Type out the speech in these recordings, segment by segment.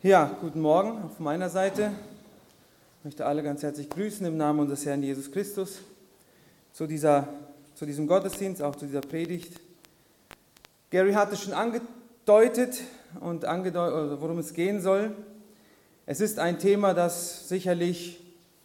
Ja, guten Morgen auf meiner Seite. Ich möchte alle ganz herzlich grüßen im Namen unseres Herrn Jesus Christus zu diesem Gottesdienst, auch zu dieser Predigt. Gary hatte schon angedeutet, worum es gehen soll. Es ist ein Thema, das sicherlich,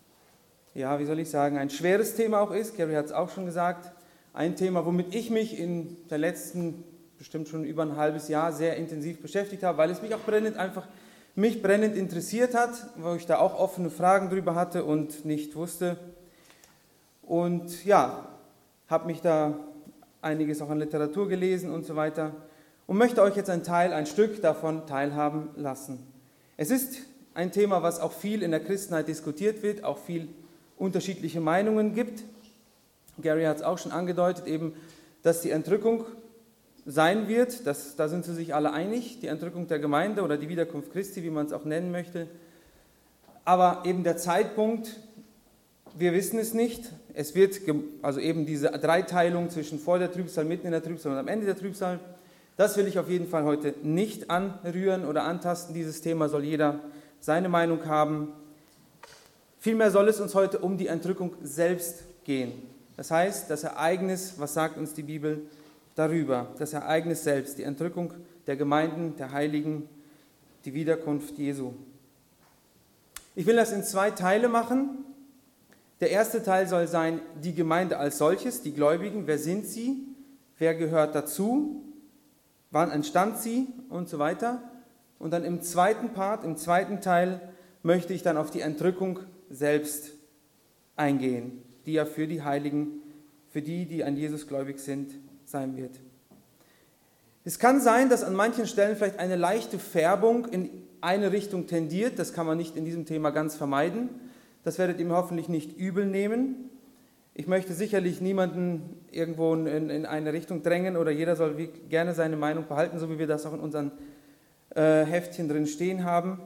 ein schweres Thema auch ist. Gary hat es auch schon gesagt. Ein Thema, womit ich mich in der letzten, bestimmt schon über ein halbes Jahr sehr intensiv beschäftigt habe, weil es mich auch brennend interessiert hat, wo ich da auch offene Fragen drüber hatte und nicht wusste. Und ja, habe mich da einiges auch an Literatur gelesen und so weiter und möchte euch jetzt ein Stück davon teilhaben lassen. Es ist ein Thema, was auch viel in der Christenheit diskutiert wird, auch viel unterschiedliche Meinungen gibt. Gary hat es auch schon angedeutet, eben, dass die Entrückung sein wird, da sind sie sich alle einig, die Entrückung der Gemeinde oder die Wiederkunft Christi, wie man es auch nennen möchte. Aber eben der Zeitpunkt, wir wissen es nicht. Es wird also eben diese Dreiteilung zwischen vor der Trübsal, mitten in der Trübsal und am Ende der Trübsal, das will ich auf jeden Fall heute nicht anrühren oder antasten. Dieses Thema soll jeder seine Meinung haben. Vielmehr soll es uns heute um die Entrückung selbst gehen. Das heißt, das Ereignis, was sagt uns die Bibel darüber? Das Ereignis selbst, die Entrückung der Gemeinden, der Heiligen, die Wiederkunft Jesu. Ich will das in 2 Teile machen. Der erste Teil soll sein, die Gemeinde als solches, die Gläubigen, wer sind sie, wer gehört dazu, wann entstand sie und so weiter. Und dann im zweiten Teil, möchte ich dann auf die Entrückung selbst eingehen, die ja für die Heiligen, für die an Jesus gläubig sind, sein wird. Es kann sein, dass an manchen Stellen vielleicht eine leichte Färbung in eine Richtung tendiert, das kann man nicht in diesem Thema ganz vermeiden. Das werdet ihr mir hoffentlich nicht übel nehmen. Ich möchte sicherlich niemanden irgendwo in eine Richtung drängen oder jeder soll gerne seine Meinung behalten, so wie wir das auch in unseren Heftchen drin stehen haben.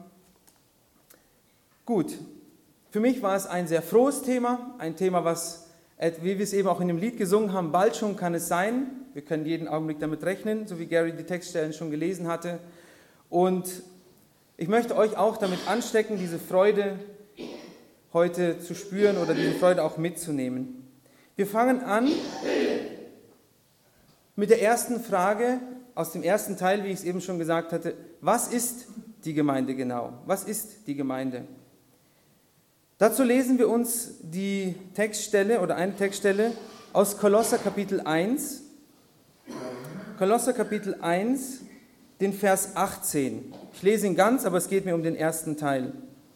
Gut, für mich war es ein sehr frohes Thema, ein Thema, was, wie wir es eben auch in dem Lied gesungen haben, bald schon kann es sein. Wir können jeden Augenblick damit rechnen, so wie Gary die Textstellen schon gelesen hatte. Und ich möchte euch auch damit anstecken, diese Freude heute zu spüren oder diese Freude auch mitzunehmen. Wir fangen an mit der ersten Frage aus dem ersten Teil, wie ich es eben schon gesagt hatte. Was ist die Gemeinde genau? Was ist die Gemeinde? Dazu lesen wir uns die Textstelle oder eine Textstelle aus Kolosser Kapitel 1. Kolosser Kapitel 1, den Vers 18. Ich lese ihn ganz, aber es geht mir um den ersten Teil.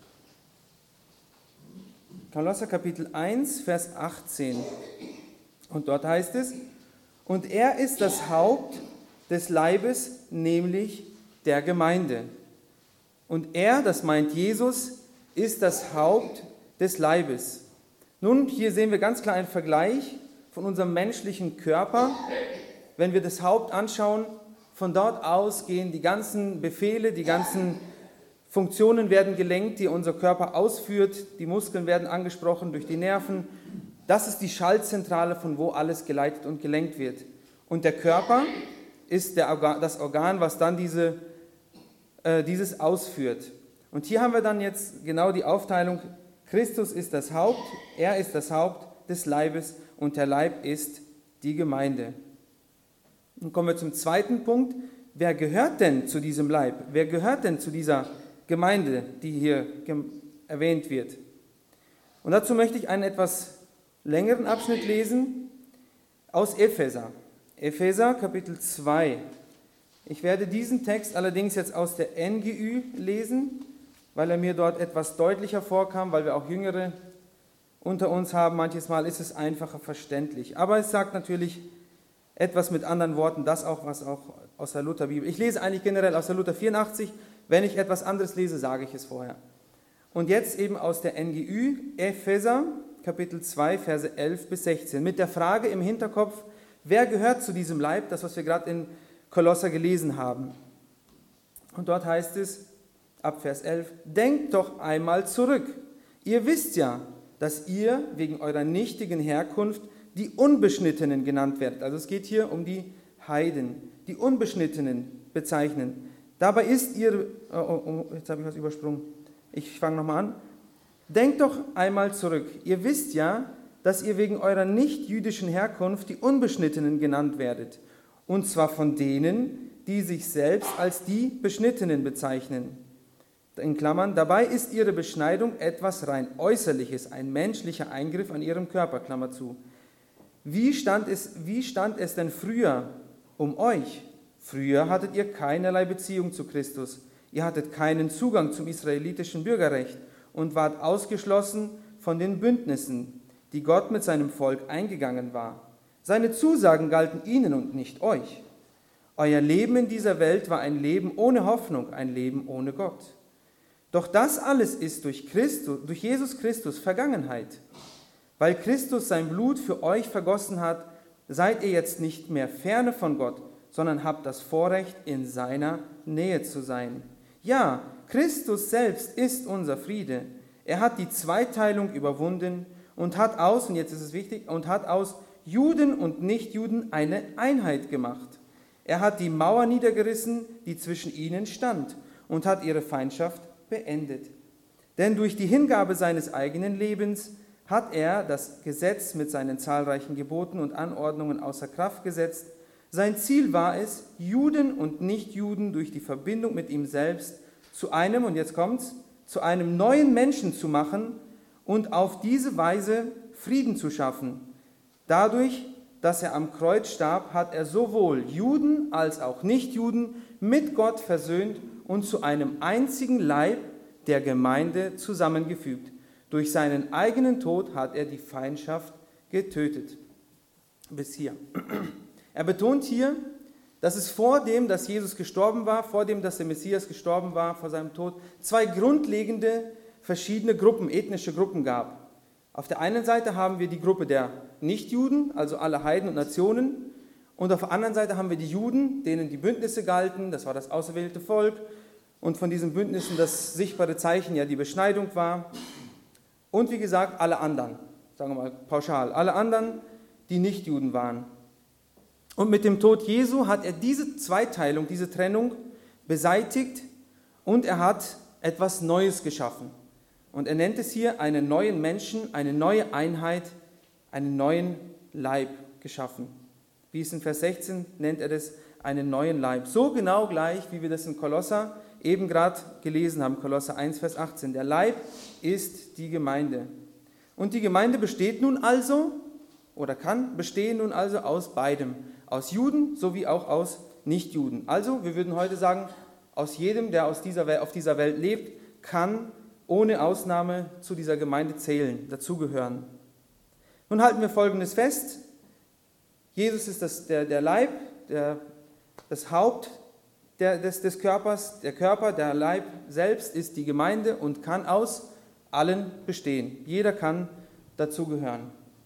Kolosser Kapitel 1, Vers 18. Und dort heißt es, und er ist das Haupt des Leibes, nämlich der Gemeinde. Und er, das meint Jesus, ist das Haupt des Leibes. Nun, hier sehen wir ganz klar einen Vergleich von unserem menschlichen Körper. Wenn wir das Haupt anschauen, von dort aus gehen die ganzen Befehle, die ganzen Funktionen werden gelenkt, die unser Körper ausführt, die Muskeln werden angesprochen durch die Nerven. Das ist die Schaltzentrale, von wo alles geleitet und gelenkt wird. Und der Körper ist das Organ, was dann dieses ausführt. Und hier haben wir dann jetzt genau die Aufteilung, Christus ist das Haupt, er ist das Haupt des Leibes und der Leib ist die Gemeinde. Nun kommen wir zum zweiten Punkt. Wer gehört denn zu diesem Leib? Wer gehört denn zu dieser Gemeinde, die hier erwähnt wird? Und dazu möchte ich einen etwas längeren Abschnitt lesen aus Epheser. Epheser Kapitel 2. Ich werde diesen Text allerdings jetzt aus der NGÜ lesen, weil er mir dort etwas deutlicher vorkam, weil wir auch Jüngere unter uns haben. Manches Mal ist es einfacher verständlich. Aber es sagt natürlich etwas mit anderen Worten, das auch, was auch aus der Lutherbibel. Ich lese eigentlich generell aus der Luther 84. Wenn ich etwas anderes lese, sage ich es vorher. Und jetzt eben aus der NGÜ, Epheser, Kapitel 2, Verse 11 bis 16. Mit der Frage im Hinterkopf, wer gehört zu diesem Leib? Das, was wir gerade in Kolosser gelesen haben. Und dort heißt es, ab Vers 11, denkt doch einmal zurück. Ihr wisst ja, dass ihr wegen eurer nichtigen Herkunft die Unbeschnittenen genannt werdet. Also es geht hier um die Heiden, die Unbeschnittenen bezeichnen. Dabei ist ihre, jetzt habe ich was übersprungen, ich fange nochmal an. Denkt doch einmal zurück, ihr wisst ja, dass ihr wegen eurer nicht-jüdischen Herkunft die Unbeschnittenen genannt werdet, und zwar von denen, die sich selbst als die Beschnittenen bezeichnen. In Klammern, dabei ist ihre Beschneidung etwas rein Äußerliches, ein menschlicher Eingriff an ihrem Körper, Klammer zu. Wie stand es denn früher um euch? Früher hattet ihr keinerlei Beziehung zu Christus. Ihr hattet keinen Zugang zum israelitischen Bürgerrecht und wart ausgeschlossen von den Bündnissen, die Gott mit seinem Volk eingegangen war. Seine Zusagen galten ihnen und nicht euch. Euer Leben in dieser Welt war ein Leben ohne Hoffnung, ein Leben ohne Gott. Doch das alles ist durch Jesus Christus Vergangenheit. Weil Christus sein Blut für euch vergossen hat, seid ihr jetzt nicht mehr ferne von Gott, sondern habt das Vorrecht, in seiner Nähe zu sein. Ja, Christus selbst ist unser Friede. Er hat die Zweiteilung überwunden und hat aus, und jetzt ist es wichtig, und hat aus Juden und Nichtjuden eine Einheit gemacht. Er hat die Mauer niedergerissen, die zwischen ihnen stand, und hat ihre Feindschaft beendet. Denn durch die Hingabe seines eigenen Lebens hat er das Gesetz mit seinen zahlreichen Geboten und Anordnungen außer Kraft gesetzt. Sein Ziel war es, Juden und Nichtjuden durch die Verbindung mit ihm selbst zu einem, und jetzt kommt's, zu einem neuen Menschen zu machen und auf diese Weise Frieden zu schaffen. Dadurch, dass er am Kreuz starb, hat er sowohl Juden als auch Nichtjuden mit Gott versöhnt und zu einem einzigen Leib der Gemeinde zusammengefügt. Durch seinen eigenen Tod hat er die Feindschaft getötet. Bis hier. Er betont hier, dass es vor dem, dass Jesus gestorben war, vor dem, dass der Messias gestorben war, vor seinem Tod, zwei grundlegende verschiedene Gruppen, ethnische Gruppen gab. Auf der einen Seite haben wir die Gruppe der Nichtjuden, also alle Heiden und Nationen, und auf der anderen Seite haben wir die Juden, denen die Bündnisse galten, das war das auserwählte Volk, und von diesen Bündnissen das sichtbare Zeichen ja die Beschneidung war. Und wie gesagt, alle anderen, sagen wir mal pauschal, alle anderen, die Nichtjuden waren. Und mit dem Tod Jesu hat er diese Zweiteilung, diese Trennung beseitigt und er hat etwas Neues geschaffen. Und er nennt es hier einen neuen Menschen, eine neue Einheit, einen neuen Leib geschaffen. Wie es in Vers 16 nennt er das, einen neuen Leib. So genau gleich, wie wir das in Kolosser eben gerade gelesen haben, Kolosser 1, Vers 18. Der Leib ist die Gemeinde. Und die Gemeinde besteht nun also, oder kann bestehen nun also aus beidem. Aus Juden sowie auch aus Nichtjuden. Also, wir würden heute sagen, aus jedem, der auf dieser Welt lebt, kann ohne Ausnahme zu dieser Gemeinde zählen, dazugehören. Nun halten wir Folgendes fest. Jesus ist der Leib, das Haupt des Körpers. Der Körper, der Leib selbst ist die Gemeinde und kann aus allen bestehen. Jeder kann dazugehören.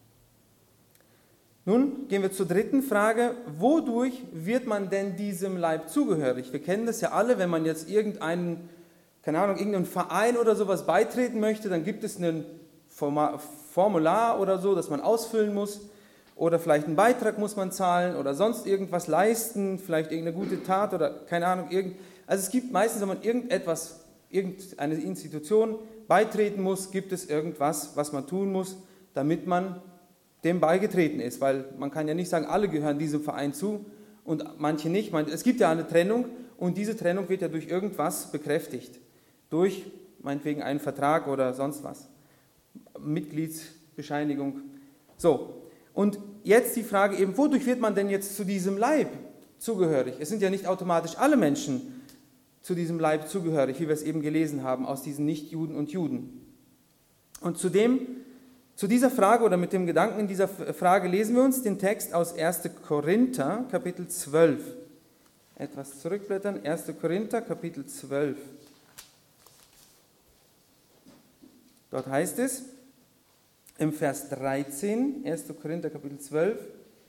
Nun gehen wir zur dritten Frage. Wodurch wird man denn diesem Leib zugehörig? Wir kennen das ja alle, wenn man jetzt irgendeinen Verein oder sowas beitreten möchte, dann gibt es ein Formular oder so, das man ausfüllen muss. Oder vielleicht einen Beitrag muss man zahlen oder sonst irgendwas leisten, vielleicht irgendeine gute Tat oder keine Ahnung. Also es gibt meistens, wenn man irgendeine Institution beitreten muss, gibt es irgendwas, was man tun muss, damit man dem beigetreten ist. Weil man kann ja nicht sagen, alle gehören diesem Verein zu und manche nicht. Es gibt ja eine Trennung und diese Trennung wird ja durch irgendwas bekräftigt. Durch meinetwegen einen Vertrag oder sonst was. Mitgliedsbescheinigung. So. Und jetzt die Frage eben, wodurch wird man denn jetzt zu diesem Leib zugehörig? Es sind ja nicht automatisch alle Menschen zu diesem Leib zugehörig, wie wir es eben gelesen haben, aus diesen Nichtjuden und Juden. Und zu dieser Frage oder mit dem Gedanken in dieser Frage lesen wir uns den Text aus 1. Korinther, Kapitel 12. Etwas zurückblättern, 1. Korinther, Kapitel 12. Dort heißt es, im Vers 13, 1. Korinther Kapitel 12,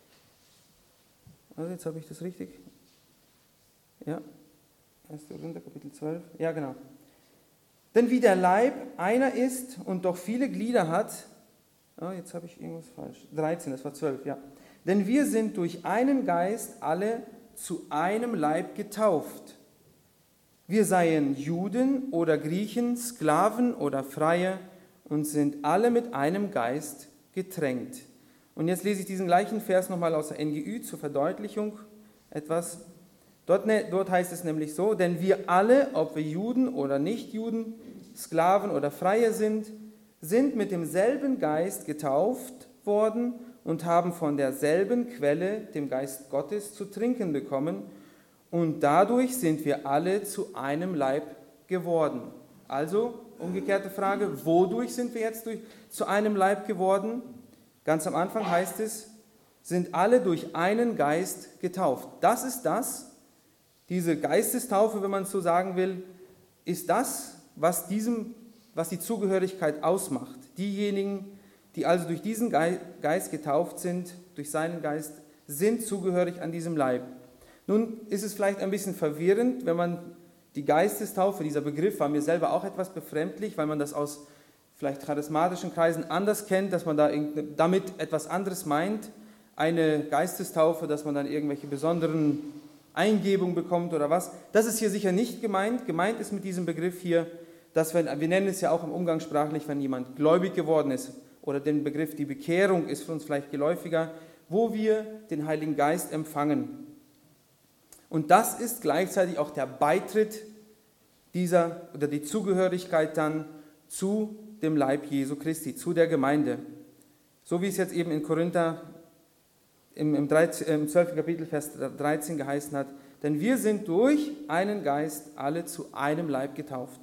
also jetzt habe ich das richtig, ja, 1. Korinther Kapitel 12, ja genau. Denn wie der Leib einer ist und doch viele Glieder hat, jetzt habe ich irgendwas falsch, 13, das war 12, ja. Denn wir sind durch einen Geist alle zu einem Leib getauft. wir seien Juden oder Griechen, Sklaven oder Freie und sind alle mit einem Geist getränkt. Und jetzt lese ich diesen gleichen Vers nochmal aus der NGÜ zur Verdeutlichung etwas. Dort heißt es nämlich so, denn wir alle, ob wir Juden oder Nichtjuden, Sklaven oder Freie sind mit demselben Geist getauft worden und haben von derselben Quelle, dem Geist Gottes, zu trinken bekommen. Und dadurch sind wir alle zu einem Leib geworden. Also, umgekehrte Frage, wodurch sind wir jetzt zu einem Leib geworden? Ganz am Anfang heißt es, sind alle durch einen Geist getauft. Das ist das, diese Geistestaufe, wenn man es so sagen will, ist das, was die Zugehörigkeit ausmacht. Diejenigen, die also durch diesen Geist getauft sind, durch seinen Geist, sind zugehörig an diesem Leib. Nun ist es vielleicht ein bisschen verwirrend, wenn man die Geistestaufe, dieser Begriff war mir selber auch etwas befremdlich, weil man das aus vielleicht charismatischen Kreisen anders kennt, dass man da damit etwas anderes meint. Eine Geistestaufe, dass man dann irgendwelche besonderen Eingebungen bekommt oder was. Das ist hier sicher nicht gemeint. Gemeint ist mit diesem Begriff hier, dass wir nennen es ja auch im Umgangssprachlich, wenn jemand gläubig geworden ist, oder den Begriff die Bekehrung ist für uns vielleicht geläufiger, wo wir den Heiligen Geist empfangen. Und das ist gleichzeitig auch der Beitritt oder die Zugehörigkeit dann zu dem Leib Jesu Christi, zu der Gemeinde. So wie es jetzt eben in Korinther im 12. Kapitel, Vers 13 geheißen hat, denn wir sind durch einen Geist alle zu einem Leib getauft.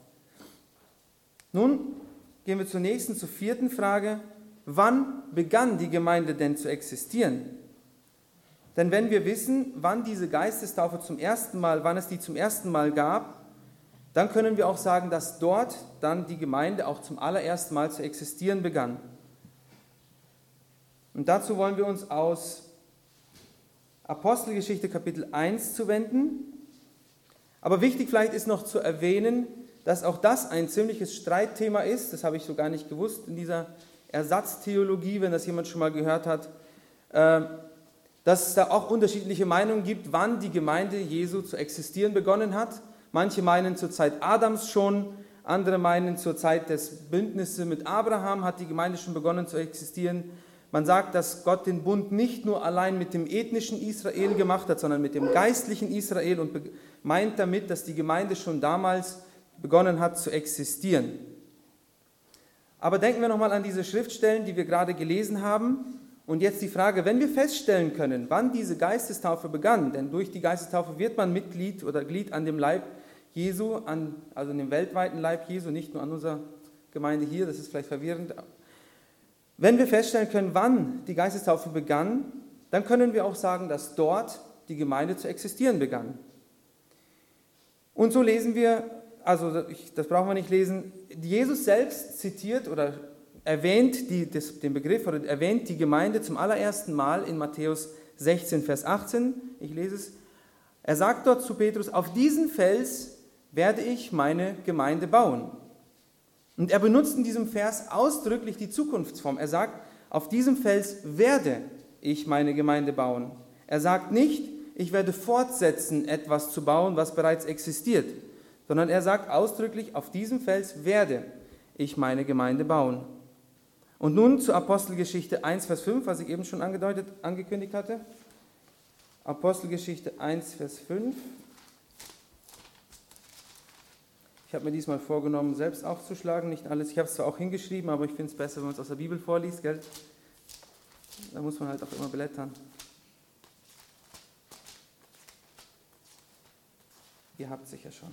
Nun gehen wir zur vierten Frage. Wann begann die Gemeinde denn zu existieren? Denn wenn wir wissen, wann diese Geistestaufe wann es die zum ersten Mal gab, dann können wir auch sagen, dass dort dann die Gemeinde auch zum allerersten Mal zu existieren begann. Und dazu wollen wir uns aus Apostelgeschichte Kapitel 1 zuwenden. Aber wichtig vielleicht ist noch zu erwähnen, dass auch das ein ziemliches Streitthema ist. Das habe ich so gar nicht gewusst in dieser Ersatztheologie, wenn das jemand schon mal gehört hat, dass es da auch unterschiedliche Meinungen gibt, wann die Gemeinde Jesu zu existieren begonnen hat. Manche meinen zur Zeit Adams schon, andere meinen zur Zeit des Bündnisses mit Abraham hat die Gemeinde schon begonnen zu existieren. Man sagt, dass Gott den Bund nicht nur allein mit dem ethnischen Israel gemacht hat, sondern mit dem geistlichen Israel und meint damit, dass die Gemeinde schon damals begonnen hat zu existieren. Aber denken wir nochmal an diese Schriftstellen, die wir gerade gelesen haben. Und jetzt die Frage, wenn wir feststellen können, wann diese Geistestaufe begann, denn durch die Geistestaufe wird man Mitglied oder Glied an dem Leib Jesu, also an dem weltweiten Leib Jesu, nicht nur an unserer Gemeinde hier, das ist vielleicht verwirrend. Wenn wir feststellen können, wann die Geistestaufe begann, dann können wir auch sagen, dass dort die Gemeinde zu existieren begann. Und so lesen wir, das brauchen wir nicht lesen, Jesus selbst zitiert oder erwähnt den Begriff oder erwähnt die Gemeinde zum allerersten Mal in Matthäus 16, Vers 18. Ich lese es. Er sagt dort zu Petrus, auf diesen Fels werde ich meine Gemeinde bauen. Und er benutzt in diesem Vers ausdrücklich die Zukunftsform. Er sagt, auf diesem Fels werde ich meine Gemeinde bauen. Er sagt nicht, ich werde fortsetzen, etwas zu bauen, was bereits existiert, sondern er sagt ausdrücklich, auf diesem Fels werde ich meine Gemeinde bauen. Und nun zur Apostelgeschichte 1, Vers 5, was ich eben schon angekündigt hatte. Apostelgeschichte 1, Vers 5. Ich habe mir diesmal vorgenommen, selbst aufzuschlagen, nicht alles. Ich habe es zwar auch hingeschrieben, aber ich finde es besser, wenn man es aus der Bibel vorliest, gell? Da muss man halt auch immer blättern. Ihr habt es sicher schon.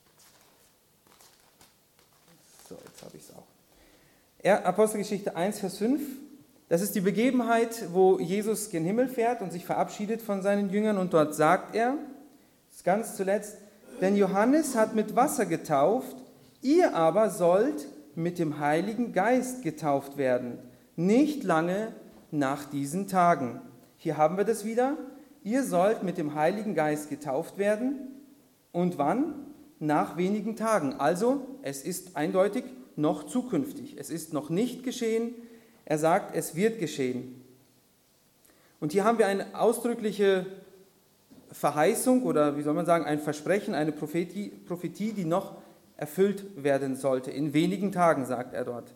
So, jetzt habe ich es auch. Apostelgeschichte 1, Vers 5. Das ist die Begebenheit, wo Jesus gen Himmel fährt und sich verabschiedet von seinen Jüngern. Und dort sagt er, das ist ganz zuletzt, denn Johannes hat mit Wasser getauft, ihr aber sollt mit dem Heiligen Geist getauft werden, nicht lange nach diesen Tagen. Hier haben wir das wieder. Ihr sollt mit dem Heiligen Geist getauft werden. Und wann? Nach wenigen Tagen. Also, es ist eindeutig noch zukünftig. Es ist noch nicht geschehen. Er sagt, es wird geschehen. Und hier haben wir eine ausdrückliche Verheißung oder wie soll man sagen, ein Versprechen, eine Prophetie, die noch erfüllt werden sollte. In wenigen Tagen, sagt er dort.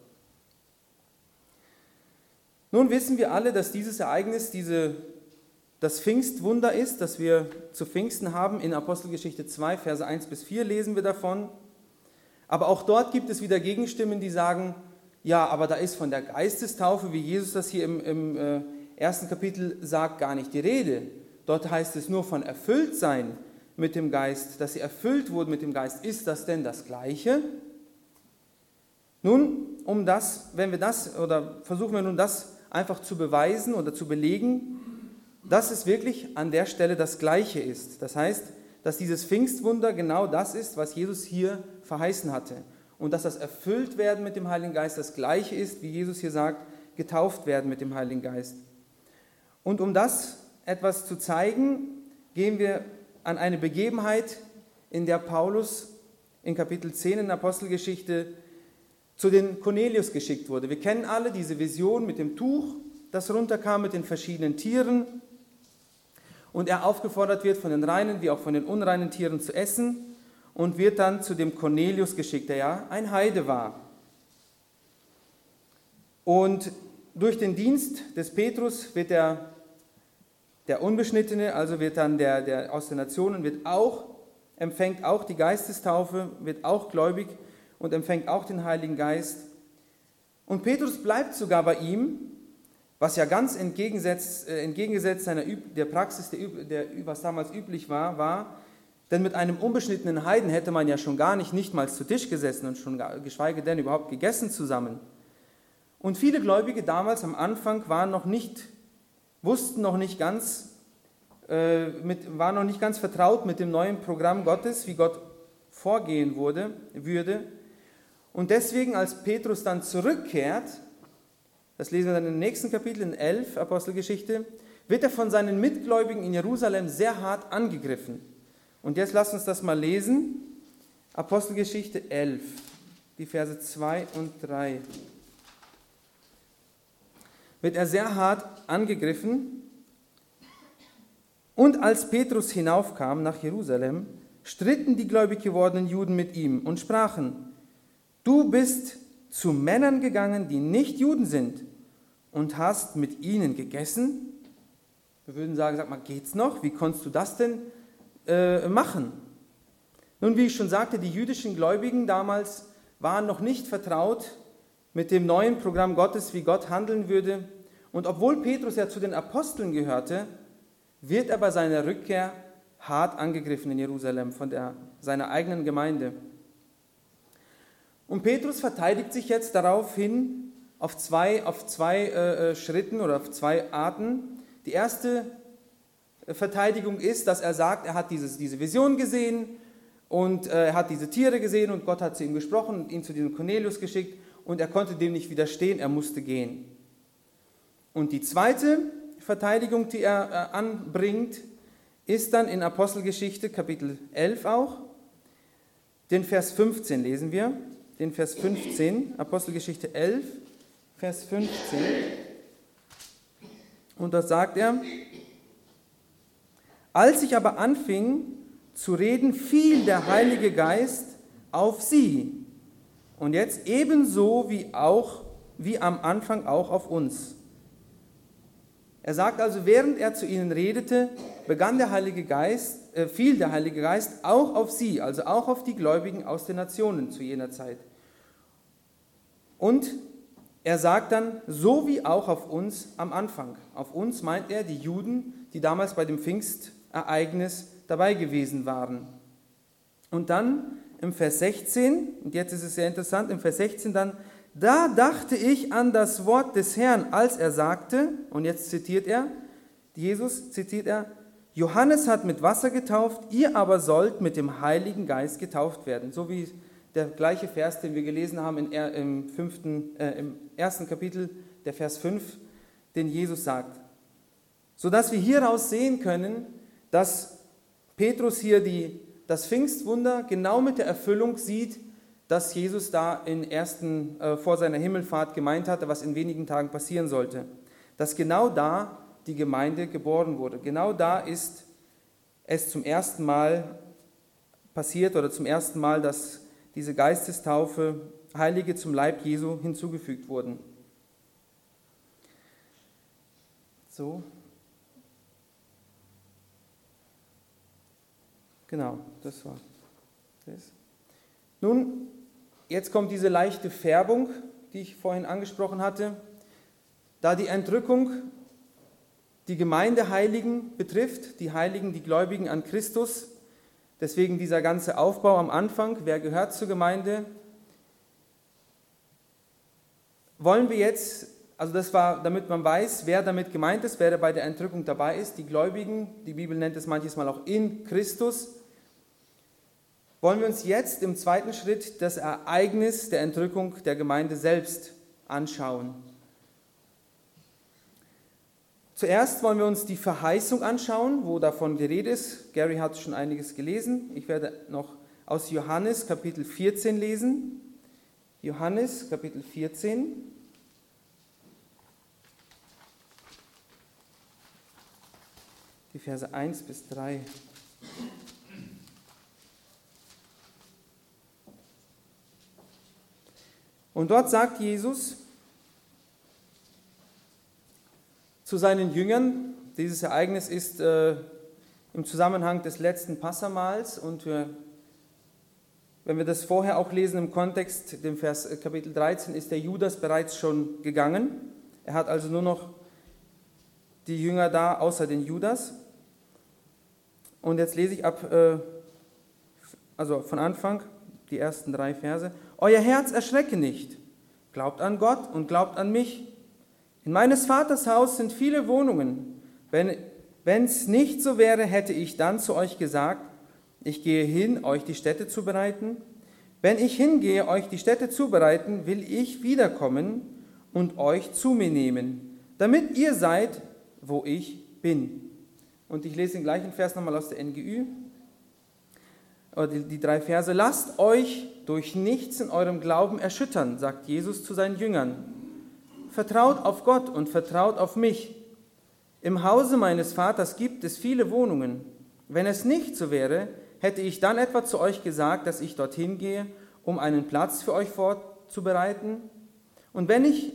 Nun wissen wir alle, dass dieses Ereignis das Pfingstwunder ist, das wir zu Pfingsten haben. In Apostelgeschichte 2, Verse 1 bis 4 lesen wir davon. Aber auch dort gibt es wieder Gegenstimmen, die sagen, ja, aber da ist von der Geistestaufe, wie Jesus das hier im ersten Kapitel sagt, gar nicht die Rede. Dort heißt es nur von Erfülltsein mit dem Geist, dass sie erfüllt wurden mit dem Geist. Ist das denn das Gleiche? Nun, versuchen wir nun das einfach zu beweisen oder zu belegen, dass es wirklich an der Stelle das Gleiche ist. Das heißt, dass dieses Pfingstwunder genau das ist, was Jesus hier verheißen hatte. Und dass das Erfülltwerden mit dem Heiligen Geist das Gleiche ist, wie Jesus hier sagt, getauft werden mit dem Heiligen Geist. Und um das etwas zu zeigen, gehen wir an eine Begebenheit, in der Paulus in Kapitel 10 in der Apostelgeschichte zu den Cornelius geschickt wurde. Wir kennen alle diese Vision mit dem Tuch, das runterkam mit den verschiedenen Tieren und er aufgefordert wird, von den reinen wie auch von den unreinen Tieren zu essen und wird dann zu dem Cornelius geschickt, der ja ein Heide war. Und durch den Dienst des Petrus wird der Unbeschnittene, also wird dann der aus den Nationen, empfängt auch die Geistestaufe, wird auch gläubig und empfängt auch den Heiligen Geist. Und Petrus bleibt sogar bei ihm, was ja ganz entgegengesetzt der Praxis, was damals üblich war, denn mit einem unbeschnittenen Heiden hätte man ja schon gar nicht mal zu Tisch gesessen und schon geschweige denn überhaupt gegessen zusammen. Und viele Gläubige damals am Anfang waren noch nicht ganz vertraut mit dem neuen Programm Gottes, wie Gott vorgehen würde. Und deswegen, als Petrus dann zurückkehrt, das lesen wir dann im nächsten Kapitel, in 11 Apostelgeschichte, wird er von seinen Mitgläubigen in Jerusalem sehr hart angegriffen. Und jetzt lasst uns das mal lesen. Apostelgeschichte 11, die Verse 2 und 3. Wird er sehr hart angegriffen. Und als Petrus hinaufkam nach Jerusalem, stritten die gläubig gewordenen Juden mit ihm und sprachen: Du bist zu Männern gegangen, die nicht Juden sind, und hast mit ihnen gegessen? Wir würden sagen, sag mal, geht's noch? Wie konntest du das denn machen? Nun, wie ich schon sagte, die jüdischen Gläubigen damals waren noch nicht vertraut mit dem neuen Programm Gottes, wie Gott handeln würde. Und obwohl Petrus ja zu den Aposteln gehörte, wird er bei seiner Rückkehr hart angegriffen in Jerusalem von seiner eigenen Gemeinde. Und Petrus verteidigt sich jetzt daraufhin auf zwei Schritten oder auf zwei Arten. Die erste Verteidigung ist, dass er sagt, er hat diese Vision gesehen und er hat diese Tiere gesehen und Gott hat zu ihm gesprochen und ihn zu diesem Cornelius geschickt und er konnte dem nicht widerstehen, er musste gehen. Und die zweite Verteidigung, die er anbringt, ist dann in Apostelgeschichte Kapitel 11 auch. Den Vers 15 lesen wir. Den Vers 15, Apostelgeschichte 11, Vers 15. Und dort sagt er: Als ich aber anfing zu reden, fiel der Heilige Geist auf sie. Und jetzt ebenso wie am Anfang auch auf uns. Er sagt also, während er zu ihnen redete, fiel der Heilige Geist auch auf sie, also auch auf die Gläubigen aus den Nationen zu jener Zeit. Und er sagt dann, so wie auch auf uns am Anfang. Auf uns meint er die Juden, die damals bei dem Pfingstereignis dabei gewesen waren. Und dann im Vers 16, und jetzt ist es sehr interessant, im Vers 16 dann: Da dachte ich an das Wort des Herrn, als er sagte, und jetzt zitiert er, Johannes hat mit Wasser getauft, ihr aber sollt mit dem Heiligen Geist getauft werden. So wie der gleiche Vers, den wir gelesen haben im ersten Kapitel, der Vers 5, den Jesus sagt. Sodass wir hieraus sehen können, dass Petrus hier das Pfingstwunder genau mit der Erfüllung sieht, dass Jesus da vor seiner Himmelfahrt gemeint hatte, was in wenigen Tagen passieren sollte. Dass genau da die Gemeinde geboren wurde. Genau da ist es zum ersten Mal passiert oder zum ersten Mal, dass diese Geistestaufe Heilige zum Leib Jesu hinzugefügt wurden. So. Genau, das war das. Nun, jetzt kommt diese leichte Färbung, die ich vorhin angesprochen hatte. Da die Entrückung die Gemeindeheiligen betrifft, die Heiligen, die Gläubigen an Christus, deswegen dieser ganze Aufbau am Anfang, wer gehört zur Gemeinde, wollen wir jetzt, also das war, damit man weiß, wer damit gemeint ist, wer bei der Entrückung dabei ist, die Gläubigen, die Bibel nennt es manches Mal auch in Christus, wollen wir uns jetzt im zweiten Schritt das Ereignis der Entrückung der Gemeinde selbst anschauen. Zuerst wollen wir uns die Verheißung anschauen, wo davon die Rede ist. Gary hat schon einiges gelesen. Ich werde noch aus Johannes Kapitel 14 lesen. Johannes Kapitel 14. Die Verse 1 bis 3. Und dort sagt Jesus zu seinen Jüngern, dieses Ereignis ist im Zusammenhang des letzten Passamahls und wenn wir das vorher auch lesen im Kontext, dem Vers Kapitel 13, ist der Judas bereits schon gegangen. Er hat also nur noch die Jünger da, außer den Judas. Und jetzt lese ich also von Anfang, die ersten 3 Verse. Euer Herz erschrecke nicht. Glaubt an Gott und glaubt an mich. In meines Vaters Haus sind viele Wohnungen. Wenn es nicht so wäre, hätte ich dann zu euch gesagt, ich gehe hin, euch die Stätte zu bereiten. Wenn ich hingehe, euch die Stätte zu bereiten, will ich wiederkommen und euch zu mir nehmen, damit ihr seid, wo ich bin. Und ich lese den gleichen Vers nochmal aus der NGÜ. Die 3 Verse. Lasst euch durch nichts in eurem Glauben erschüttern, sagt Jesus zu seinen Jüngern. Vertraut auf Gott und vertraut auf mich. Im Hause meines Vaters gibt es viele Wohnungen. Wenn es nicht so wäre, hätte ich dann etwa zu euch gesagt, dass ich dorthin gehe, um einen Platz für euch vorzubereiten? Und wenn ich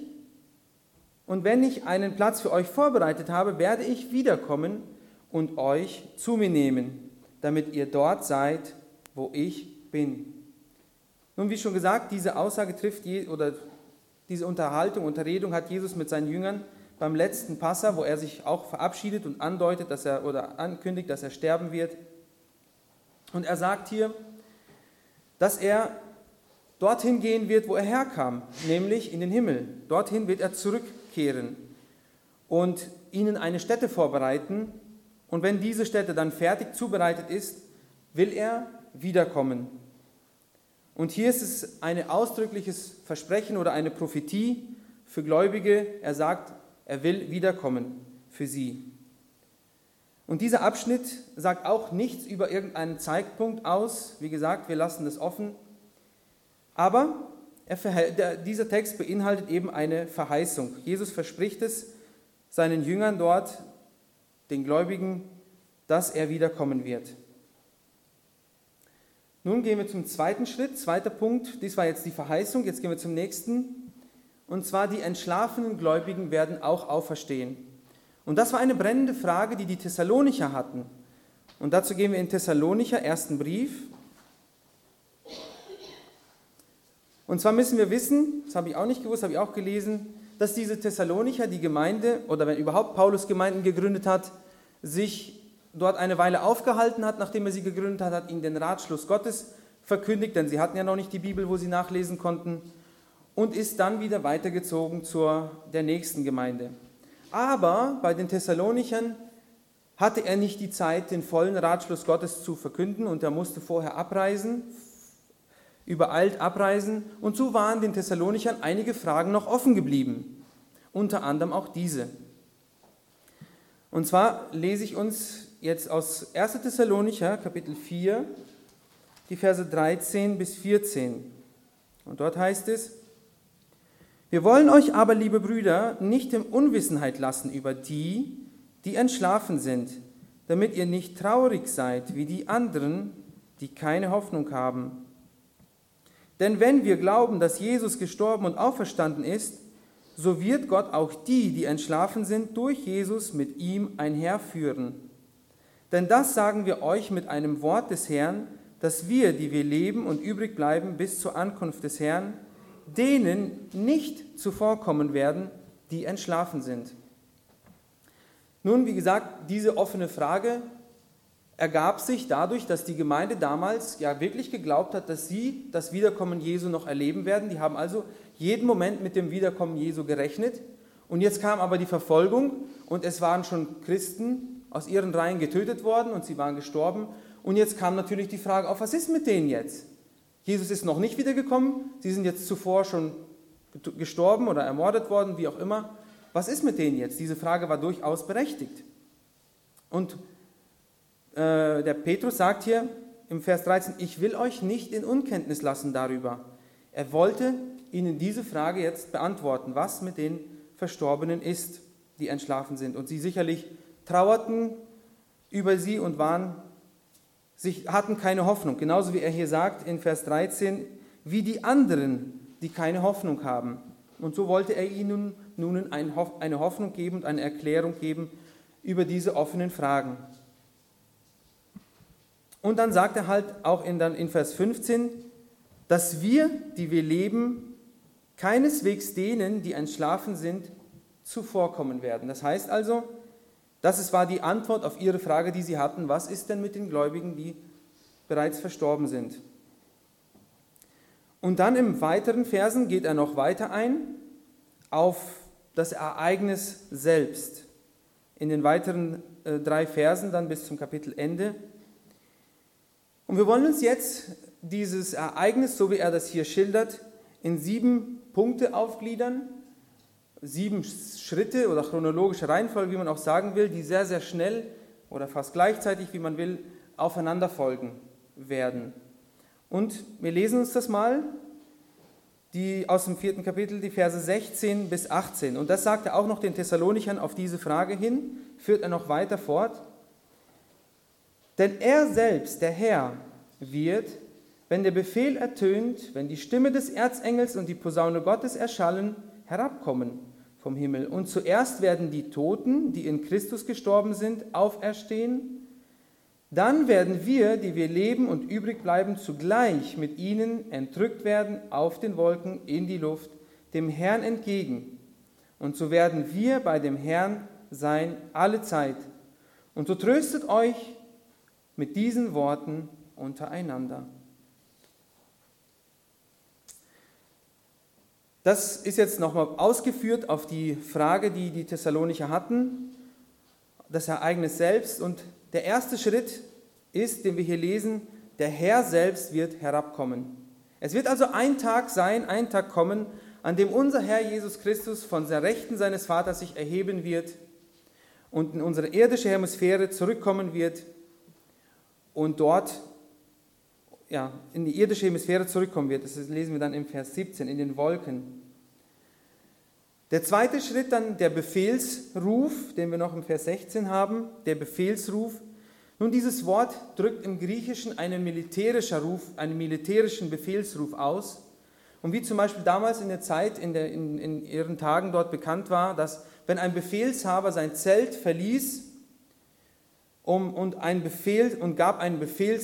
einen Platz für euch vorbereitet habe, werde ich wiederkommen und euch zu mir nehmen, damit ihr dort seid, wo ich bin. Nun, wie schon gesagt, diese Aussage oder diese Unterredung hat Jesus mit seinen Jüngern beim letzten Passa, wo er sich auch verabschiedet und andeutet, oder ankündigt, dass er sterben wird. Und er sagt hier, dass er dorthin gehen wird, wo er herkam, nämlich in den Himmel. Dorthin wird er zurückkehren und ihnen eine Stätte vorbereiten. Und wenn diese Stätte dann fertig zubereitet ist, will er wiederkommen. Und hier ist es ein ausdrückliches Versprechen oder eine Prophetie für Gläubige. Er sagt, er will wiederkommen für sie. Und dieser Abschnitt sagt auch nichts über irgendeinen Zeitpunkt aus. Wie gesagt, wir lassen das offen. Aber dieser Text beinhaltet eben eine Verheißung. Jesus verspricht es seinen Jüngern dort, den Gläubigen, dass er wiederkommen wird. Nun gehen wir zum zweiten Schritt, zweiter Punkt. Dies war jetzt die Verheißung, jetzt gehen wir zum nächsten. Und zwar die entschlafenen Gläubigen werden auch auferstehen. Und das war eine brennende Frage, die die Thessalonicher hatten. Und dazu gehen wir in Thessalonicher, ersten Brief. Und zwar müssen wir wissen, das habe ich auch nicht gewusst, habe ich auch gelesen, dass diese Thessalonicher, die Gemeinde, oder wenn überhaupt Paulus Gemeinden gegründet hat, sich dort eine Weile aufgehalten hat, nachdem er sie gegründet hat, hat ihnen den Ratschluss Gottes verkündigt, denn sie hatten ja noch nicht die Bibel, wo sie nachlesen konnten, und ist dann wieder weitergezogen zur der nächsten Gemeinde. Aber bei den Thessalonichern hatte er nicht die Zeit, den vollen Ratschluss Gottes zu verkünden, und er musste vorher abreisen, übereilt abreisen, und so waren den Thessalonichern einige Fragen noch offen geblieben, unter anderem auch diese. Und zwar lese ich uns jetzt aus 1. Thessalonicher, Kapitel 4, die Verse 13 bis 14. Und dort heißt es, wir wollen euch aber, liebe Brüder, nicht in Unwissenheit lassen über die, die entschlafen sind, damit ihr nicht traurig seid wie die anderen, die keine Hoffnung haben. Denn wenn wir glauben, dass Jesus gestorben und auferstanden ist, so wird Gott auch die, die entschlafen sind, durch Jesus mit ihm einherführen. Denn das sagen wir euch mit einem Wort des Herrn, dass wir, die wir leben und übrig bleiben bis zur Ankunft des Herrn, denen nicht zuvorkommen werden, die entschlafen sind. Nun, wie gesagt, diese offene Frage ergab sich dadurch, dass die Gemeinde damals ja wirklich geglaubt hat, dass sie das Wiederkommen Jesu noch erleben werden. Die haben also jeden Moment mit dem Wiederkommen Jesu gerechnet. Und jetzt kam aber die Verfolgung und es waren schon Christen aus ihren Reihen getötet worden und sie waren gestorben. Und jetzt kam natürlich die Frage auf, was ist mit denen jetzt? Jesus ist noch nicht wiedergekommen, sie sind jetzt zuvor schon gestorben oder ermordet worden, wie auch immer. Was ist mit denen jetzt? Diese Frage war durchaus berechtigt. Und der Petrus sagt hier im Vers 13, ich will euch nicht in Unkenntnis lassen darüber. Er wollte ihnen diese Frage jetzt beantworten, was mit den Verstorbenen ist, die entschlafen sind. Und sie sicherlich trauerten über sie und hatten keine Hoffnung. Genauso wie er hier sagt in Vers 13, wie die anderen, die keine Hoffnung haben. Und so wollte er ihnen nun eine Hoffnung geben und eine Erklärung geben über diese offenen Fragen. Und dann sagt er halt auch in Vers 15, dass wir, die wir leben, keineswegs denen, die entschlafen sind, zuvorkommen werden. Das heißt also, war die Antwort auf ihre Frage, die sie hatten, was ist denn mit den Gläubigen, die bereits verstorben sind? Und dann im weiteren Versen geht er noch weiter ein auf das Ereignis selbst. In den weiteren 3 Versen dann bis zum Kapitelende. Und wir wollen uns jetzt dieses Ereignis, so wie er das hier schildert, in 7 Punkte aufgliedern, 7 Schritte oder chronologische Reihenfolge, wie man auch sagen will, die sehr, sehr schnell oder fast gleichzeitig, wie man will, aufeinander folgen werden. Und wir lesen uns das mal, aus dem 4. Kapitel, die Verse 16 bis 18. Und das sagt er auch noch den Thessalonichern auf diese Frage hin, führt er noch weiter fort. Denn er selbst, der Herr, wird, wenn der Befehl ertönt, wenn die Stimme des Erzengels und die Posaune Gottes erschallen, herabkommen vom Himmel. Und zuerst werden die Toten, die in Christus gestorben sind, auferstehen. Dann werden wir, die wir leben und übrig bleiben, zugleich mit ihnen entrückt werden auf den Wolken in die Luft, dem Herrn entgegen. Und so werden wir bei dem Herrn sein alle Zeit. Und so tröstet euch mit diesen Worten untereinander. Das ist jetzt nochmal ausgeführt auf die Frage, die die Thessalonicher hatten, das Ereignis selbst. Und der erste Schritt ist, den wir hier lesen, der Herr selbst wird herabkommen. Es wird also ein Tag kommen, an dem unser Herr Jesus Christus von der Rechten seines Vaters sich erheben wird und in unsere irdische Hemisphäre zurückkommen wird und dort in die irdische Hemisphäre zurückkommen wird. Das lesen wir dann im Vers 17, in den Wolken. Der zweite Schritt dann der Befehlsruf, den wir noch im Vers 16 haben, der Befehlsruf. Nun, dieses Wort drückt im Griechischen einen militärischen Befehlsruf aus. Und wie zum Beispiel damals in der Zeit, in ihren Tagen dort bekannt war, dass wenn ein Befehlshaber sein Zelt verließ und gab einen Befehl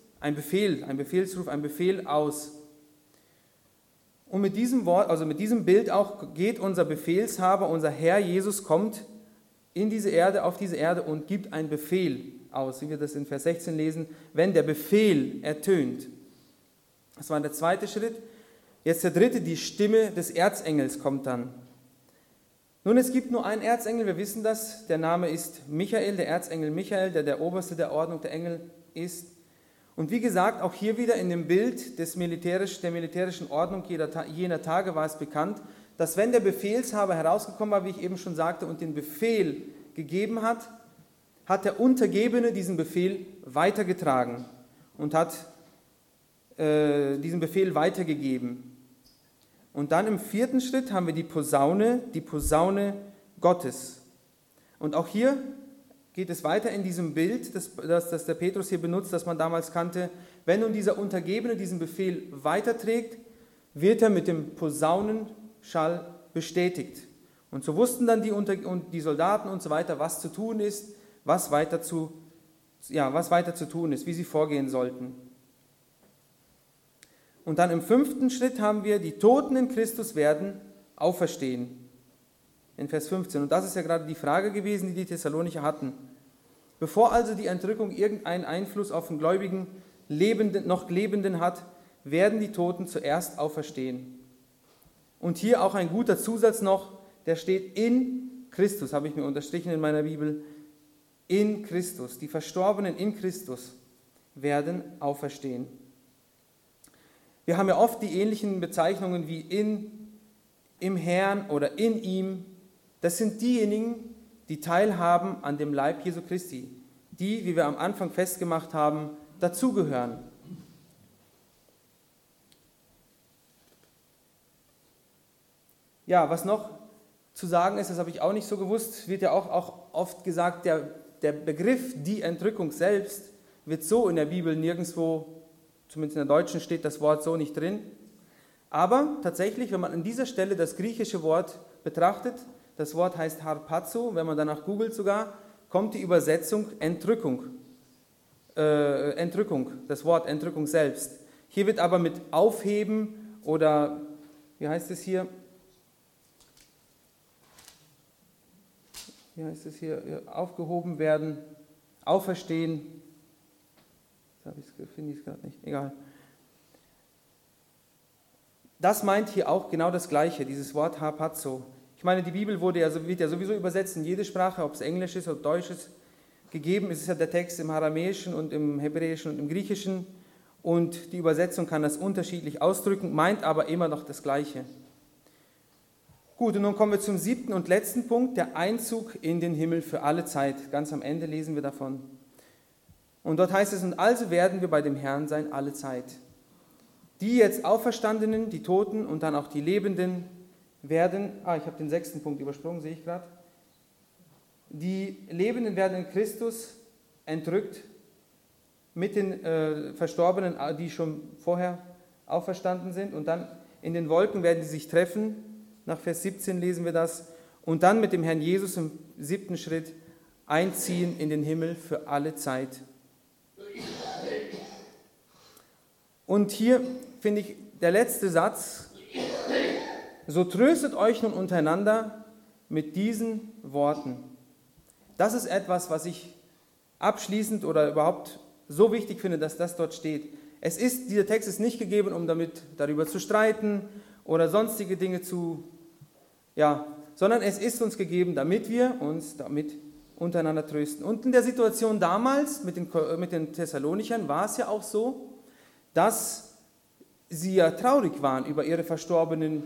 aus. Und mit diesem Wort, also mit diesem Bild auch, geht unser Befehlshaber, unser Herr Jesus kommt auf diese Erde und gibt einen Befehl aus, wie wir das in Vers 16 lesen, wenn der Befehl ertönt. Das war der zweite Schritt. Jetzt der dritte, die Stimme des Erzengels kommt dann. Nun, es gibt nur einen Erzengel, wir wissen das, der Name ist Michael, der Erzengel Michael, der Oberste der Ordnung der Engel ist. Und wie gesagt, auch hier wieder in dem Bild der militärischen Ordnung jener Tage war es bekannt, dass wenn der Befehlshaber herausgekommen war, wie ich eben schon sagte, und den Befehl gegeben hat, hat der Untergebene diesen Befehl weitergetragen und hat diesen Befehl weitergegeben. Und dann im 4. Schritt haben wir die Posaune Gottes. Und auch hier geht es weiter in diesem Bild, das der Petrus hier benutzt, das man damals kannte. Wenn nun dieser Untergebene diesen Befehl weiterträgt, wird er mit dem Posaunenschall bestätigt. Und so wussten dann die Soldaten und so weiter, was zu tun ist, was weiter zu tun ist, wie sie vorgehen sollten. Und dann im 5. Schritt haben wir, die Toten in Christus werden auferstehen. In Vers 15. Und das ist ja gerade die Frage gewesen, die Thessalonicher hatten. Bevor also die Entrückung irgendeinen Einfluss auf den Gläubigen, noch Lebenden hat, werden die Toten zuerst auferstehen. Und hier auch ein guter Zusatz noch, der steht in Christus, habe ich mir unterstrichen in meiner Bibel, in Christus. Die Verstorbenen in Christus werden auferstehen. Wir haben ja oft die ähnlichen Bezeichnungen wie im Herrn oder in ihm. Das sind diejenigen, die teilhaben an dem Leib Jesu Christi, die, wie wir am Anfang festgemacht haben, dazugehören. Ja, was noch zu sagen ist, das habe ich auch nicht so gewusst, wird ja auch oft gesagt, der Begriff die Entrückung selbst wird so in der Bibel nirgendwo, zumindest in der Deutschen steht das Wort so nicht drin. Aber tatsächlich, wenn man an dieser Stelle das griechische Wort betrachtet, das Wort heißt harpazo, wenn man danach googelt sogar, kommt die Übersetzung Entrückung. Das Wort Entrückung selbst. Hier wird aber mit aufheben oder, wie heißt es hier? Wie heißt es hier? Aufgehoben werden, auferstehen. Finde ich es gerade nicht. Egal. Das meint hier auch genau das Gleiche, dieses Wort harpazo. Ich meine, die Bibel wird ja sowieso übersetzt in jede Sprache, ob es Englisch ist oder Deutsch ist. Gegeben ist es ja der Text im Aramäischen und im Hebräischen und im Griechischen. Und die Übersetzung kann das unterschiedlich ausdrücken, meint aber immer noch das Gleiche. Gut, und nun kommen wir zum 7. und letzten Punkt, der Einzug in den Himmel für alle Zeit. Ganz am Ende lesen wir davon. Und dort heißt es, und also werden wir bei dem Herrn sein alle Zeit. Die jetzt Auferstandenen, die Toten und dann auch die Lebenden werden, ich habe den 6. Punkt übersprungen, sehe ich gerade. Die Lebenden werden in Christus entrückt mit den Verstorbenen, die schon vorher auferstanden sind. Und dann in den Wolken werden sie sich treffen. Nach Vers 17 lesen wir das. Und dann mit dem Herrn Jesus im 7. Schritt einziehen in den Himmel für alle Zeit. Und hier finde ich der letzte Satz. So tröstet euch nun untereinander mit diesen Worten. Das ist etwas, was ich abschließend oder überhaupt so wichtig finde, dass das dort steht. Dieser Text ist nicht gegeben, um darüber zu streiten oder sonstige Dinge sondern es ist uns gegeben, damit wir uns damit untereinander trösten. Und in der Situation damals mit den Thessalonichern war es ja auch so, dass sie ja traurig waren über ihre Verstorbenen,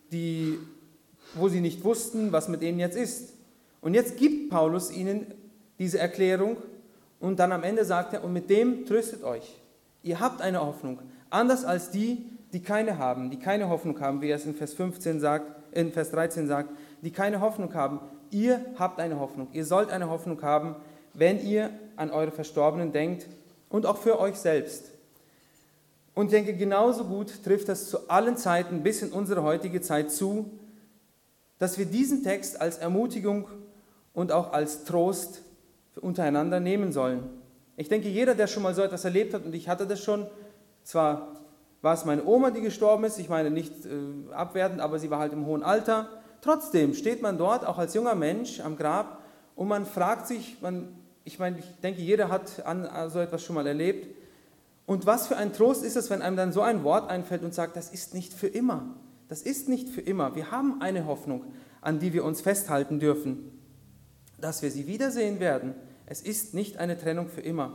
wo sie nicht wussten, was mit ihnen jetzt ist. Und jetzt gibt Paulus ihnen diese Erklärung und dann am Ende sagt er, und mit dem tröstet euch. Ihr habt eine Hoffnung, anders als die keine haben, die keine Hoffnung haben, wie er es in Vers 13 sagt, die keine Hoffnung haben. Ihr habt eine Hoffnung, ihr sollt eine Hoffnung haben, wenn ihr an eure Verstorbenen denkt und auch für euch selbst. Und ich denke, genauso gut trifft das zu allen Zeiten bis in unsere heutige Zeit zu, dass wir diesen Text als Ermutigung und auch als Trost untereinander nehmen sollen. Ich denke, jeder, der schon mal so etwas erlebt hat, und ich hatte das schon, zwar war es meine Oma, die gestorben ist, ich meine nicht abwertend, aber sie war halt im hohen Alter, trotzdem steht man dort, auch als junger Mensch am Grab, und man fragt sich, ich denke, jeder hat so etwas schon mal erlebt, und was für ein Trost ist es, wenn einem dann so ein Wort einfällt und sagt, das ist nicht für immer. Das ist nicht für immer. Wir haben eine Hoffnung, an die wir uns festhalten dürfen, dass wir sie wiedersehen werden. Es ist nicht eine Trennung für immer.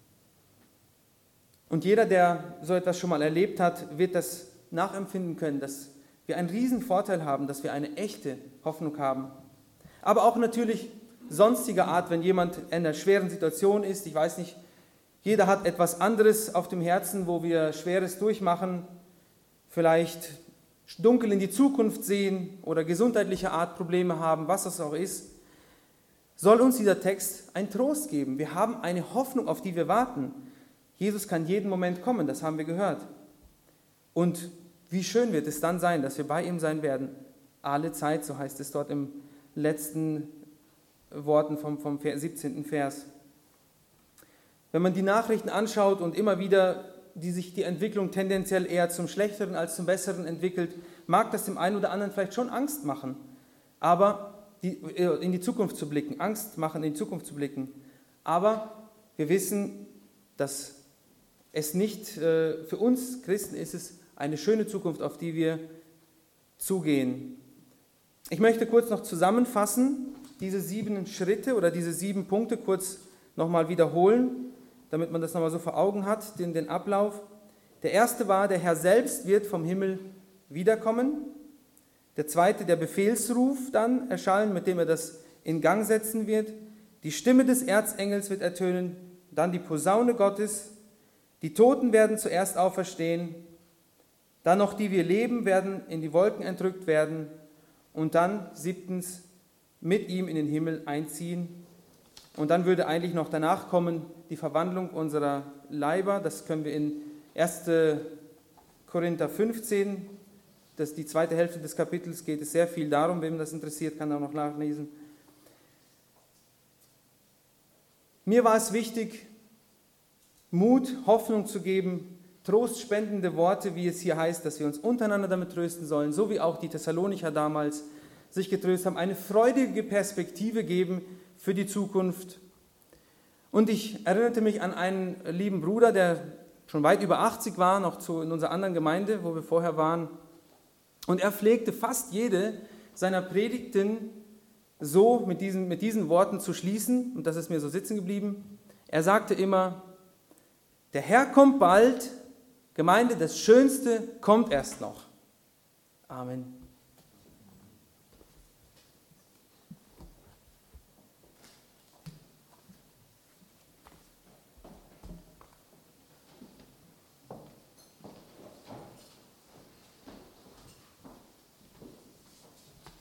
Und jeder, der so etwas schon mal erlebt hat, wird das nachempfinden können, dass wir einen riesen Vorteil haben, dass wir eine echte Hoffnung haben. Aber auch natürlich sonstiger Art, wenn jemand in einer schweren Situation ist, ich weiß nicht, jeder hat etwas anderes auf dem Herzen, wo wir Schweres durchmachen, vielleicht dunkel in die Zukunft sehen oder gesundheitlicher Art Probleme haben, was es auch ist. soll uns dieser Text einen Trost geben. Wir haben eine Hoffnung, auf die wir warten. Jesus kann jeden Moment kommen, das haben wir gehört. Und wie schön wird es dann sein, dass wir bei ihm sein werden. Alle Zeit, so heißt es dort im letzten Worten vom 17. Vers. Wenn man die Nachrichten anschaut und immer wieder sich die Entwicklung tendenziell eher zum Schlechteren als zum Besseren entwickelt, mag das dem einen oder anderen vielleicht schon Angst machen, aber in die Zukunft zu blicken, Angst machen, in die Zukunft zu blicken. Aber wir wissen, dass es nicht, für uns Christen ist es eine schöne Zukunft, auf die wir zugehen. Ich möchte kurz noch zusammenfassen, diese 7 Schritte oder diese 7 Punkte kurz nochmal wiederholen, damit man das nochmal so vor Augen hat, den Ablauf. Der erste war, der Herr selbst wird vom Himmel wiederkommen. Der zweite, der Befehlsruf dann erschallen, mit dem er das in Gang setzen wird. Die Stimme des Erzengels wird ertönen, dann die Posaune Gottes. Die Toten werden zuerst auferstehen, dann noch die wir leben, werden in die Wolken entrückt werden und dann 7. mit ihm in den Himmel einziehen. Und dann würde eigentlich noch danach kommen die Verwandlung unserer Leiber. Das können wir in 1. Korinther 15, die zweite Hälfte des Kapitels, geht es sehr viel darum. Wem das interessiert, kann auch noch nachlesen. Mir war es wichtig, Mut, Hoffnung zu geben, trostspendende Worte, wie es hier heißt, dass wir uns untereinander damit trösten sollen, so wie auch die Thessalonicher damals sich getröstet haben, eine freudige Perspektive geben für die Zukunft. Und ich erinnerte mich an einen lieben Bruder, der schon weit über 80 war, noch in unserer anderen Gemeinde, wo wir vorher waren. Und er pflegte fast jede seiner Predigten so mit diesen Worten zu schließen, und das ist mir so sitzen geblieben. Er sagte immer, der Herr kommt bald, Gemeinde, das Schönste kommt erst noch. Amen.